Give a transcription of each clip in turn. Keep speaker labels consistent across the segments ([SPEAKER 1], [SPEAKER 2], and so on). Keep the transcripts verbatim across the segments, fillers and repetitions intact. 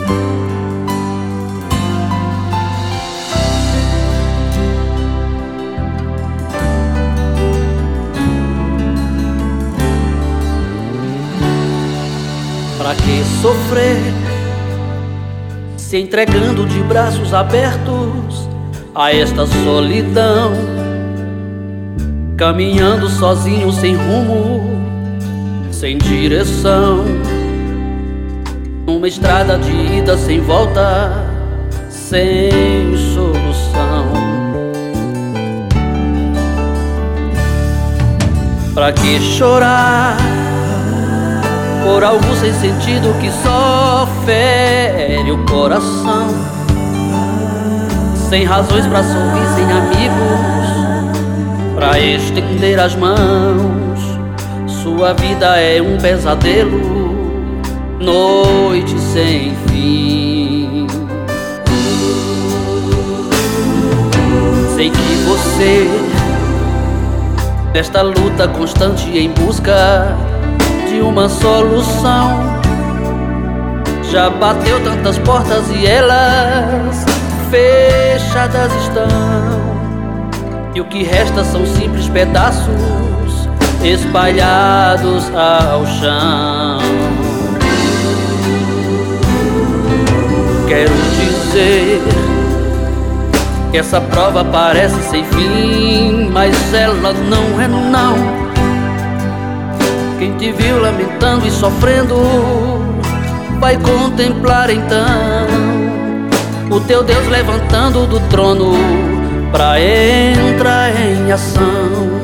[SPEAKER 1] Pra que sofrer, se entregando de braços abertos a esta solidão, caminhando sozinho sem rumo, sem direção, numa estrada de ida sem volta, sem solução. Pra que chorar por algo sem sentido que só fere o coração, sem razões pra sorrir, sem amigos pra estender as mãos? Sua vida é um pesadelo, noite sem fim. Sei que você, nesta luta constante em busca de uma solução, já bateu tantas portas e elas fechadas estão, e o que resta são simples pedaços espalhados ao chão. Quero dizer que essa prova parece sem fim, mas ela não é não. Quem te viu lamentando e sofrendo vai contemplar então o teu Deus levantando do trono pra entrar em ação.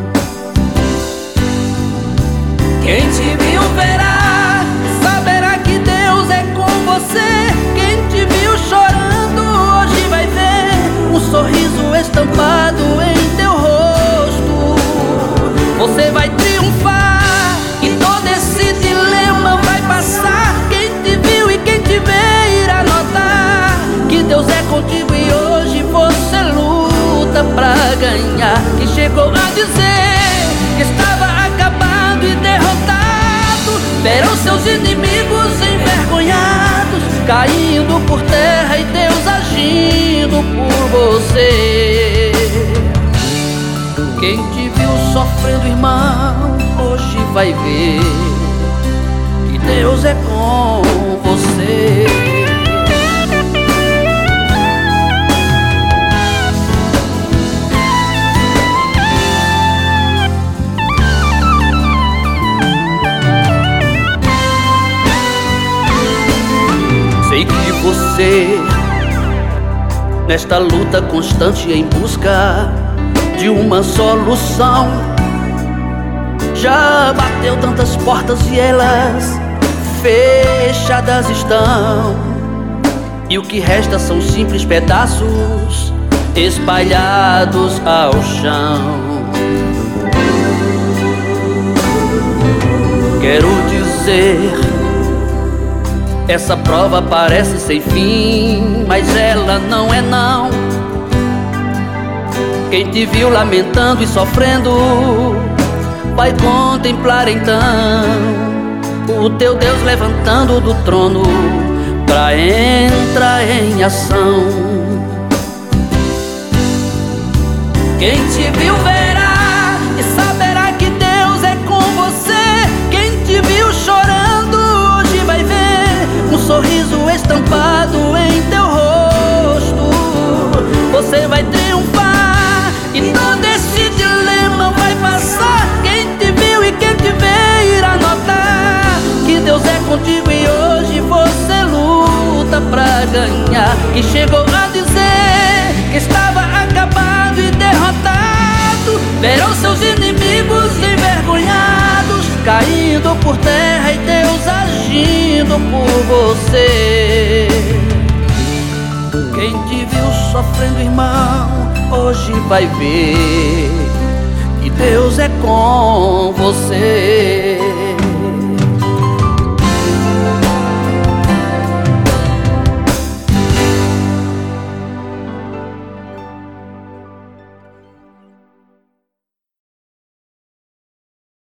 [SPEAKER 2] Quem te viu verá, saberá que Deus é com você. Quem te viu chorando hoje vai ver um sorriso estampado em teu rosto. Você vai triunfar e todo esse dilema vai passar. Quem te viu e quem te vê irá notar que Deus é contigo e hoje você luta pra ganhar. Que chegou a dizer que estava acabado e derrotado, verão seus inimigos envergonhados caindo por terra e Deus agindo por você. Quem te viu sofrendo, irmão, hoje vai ver que Deus é com você.
[SPEAKER 1] Sei que você, nesta luta constante em busca de uma solução, já bateu tantas portas e elas fechadas estão, e o que resta são simples pedaços espalhados ao chão. Quero dizer, essa prova parece sem fim, mas ela não é não. Quem te viu lamentando e sofrendo vai contemplar então o teu Deus levantando do trono pra entrar em ação.
[SPEAKER 2] Quem te viu verá e saberá que Deus é com você. Quem te viu chorando hoje vai ver um sorriso estampado em teu rosto. Você vai triunfar e todo esse dilema vai passar. Quem te viu e quem te vê irá notar que Deus é contigo e hoje você luta pra ganhar. Que chegou a dizer que estava acabado e derrotado, verão seus inimigos envergonhados caindo por terra e Deus agindo por você. Quem te viu sofrendo, irmão, hoje vai ver que Deus é com você.